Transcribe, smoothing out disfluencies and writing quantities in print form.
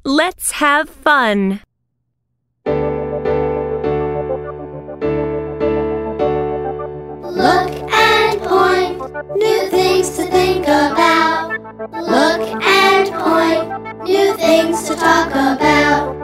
Let's have fun. Look and point, new things to think about. Look and point, new things to talk about.